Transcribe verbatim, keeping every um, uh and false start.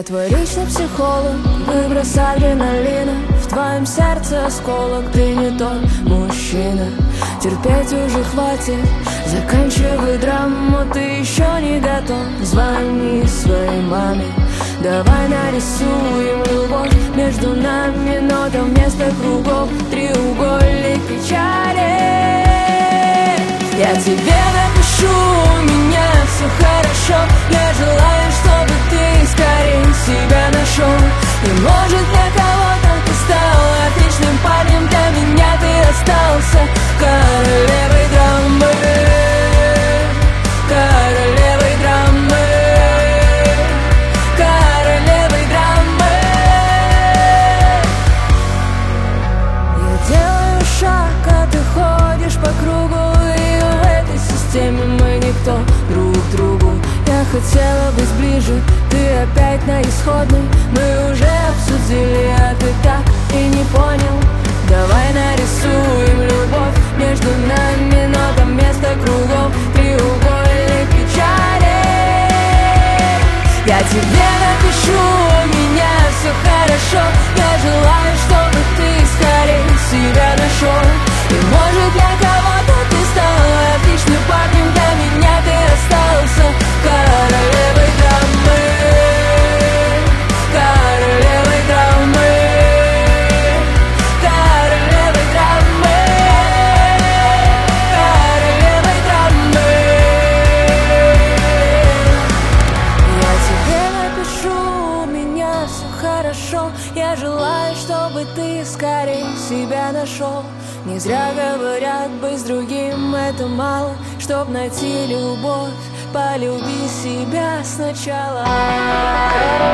Я твой личный психолог, выброс адреналина. В твоем сердце осколок, ты не тот мужчина. Терпеть уже хватит, заканчивай драму. Ты еще не готов, звони своей маме. Давай нарисуем любовь между нами, но там вместо кругов треугольник печали. Я тебе напишу, у меня все хорошо. Я желаю, чтобы ты скорее себя нашел. И может для кого-то ты стал отличным парнем, для меня ты остался королевой драмы. Королевой драмы. Королевой драмы. Я делаю шаг, а ты ходишь по кругу. Мы никто друг другу. Я хотела быть ближе, ты опять на исходной. Мы уже обсудили, а ты так и не понял. Давай нарисуем любовь между нами, но там вместо кругов треугольник печали. Я тебе напишу, у меня все хорошо. Я желаю, чтобы ты скорее себя нашел. И может для кого-то ты стал отличным парнем, для меня ты остался королевой драмы. Королевой драмы. Королевой драмы. Королевой драмы. Я тебе напишу, у меня все хорошо. Я желаю, чтобы ты скорее себя нашел. Не зря говорят, быть с другим это мало. Чтоб найти любовь, полюби себя сначала.